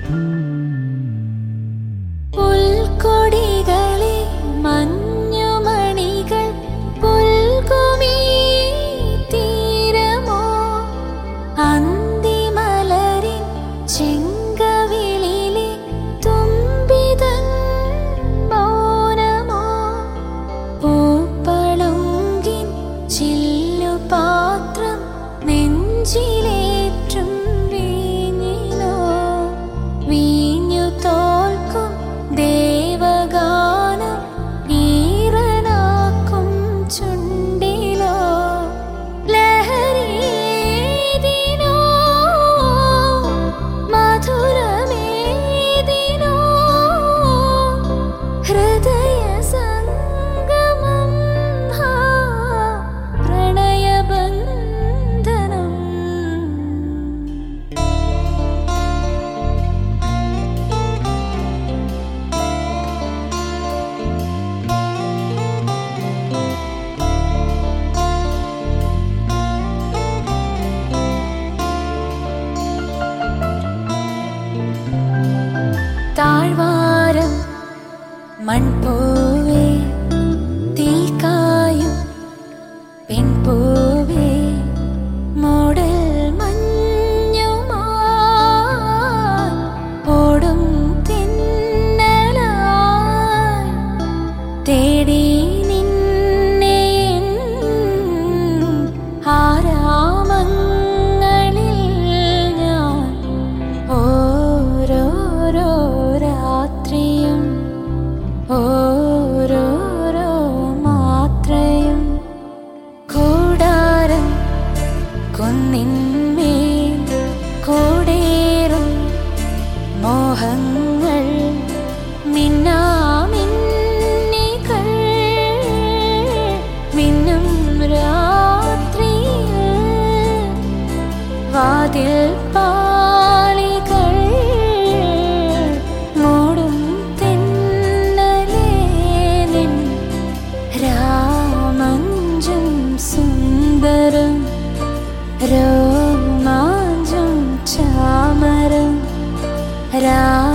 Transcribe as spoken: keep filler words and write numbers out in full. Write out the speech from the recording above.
പുൽക്കൊടികളെ മഞ്ഞുമണികൾ പുൽകുമീ തീരമോ അന്തിമലരിൻ ചെങ്കവിളിലെ തുമ്പിതൻ മൗനമോ പൂപ്പളുങ്കിൻ ചില്ലുപാത്രം നെഞ്ചിലേറ്റും വീഞ്ഞിലോ വീഞ്ഞു തോൽക്കും ദേവഗാനം ഈറനാക്കും ചുണ്ടിലോ ലഹരിയേതിനോ മധുരമേതിനോ ഹൃദയ സംഗമം ഹാ പ്രണയബന്ധനം. താഴ്വാരം മൺപൂവേ തീക്കായും പെൺപൂവേ മോടൽ മഞ്ഞുമായി ഓടും തിന്നലായി തേടി നിന്നെ എൻ ആരാമങ്ങളിൽ ഞാൻ ഓരോരോ രാത്രിയും ഓരോരോ മാത്രയും കൂടാരം കുന്നിന്മേൽ കൂടേറും മോഹങ്ങൾ മിന്നാമിന്നികൾ മിന്നും രാത്രിയിൽ വാതിൽ പാളികൾ മൂടും തെന്നലേ നിൻ രാമഞ്ചം സുന്ദരം രോമാഞ്ചം ചാമരം രാ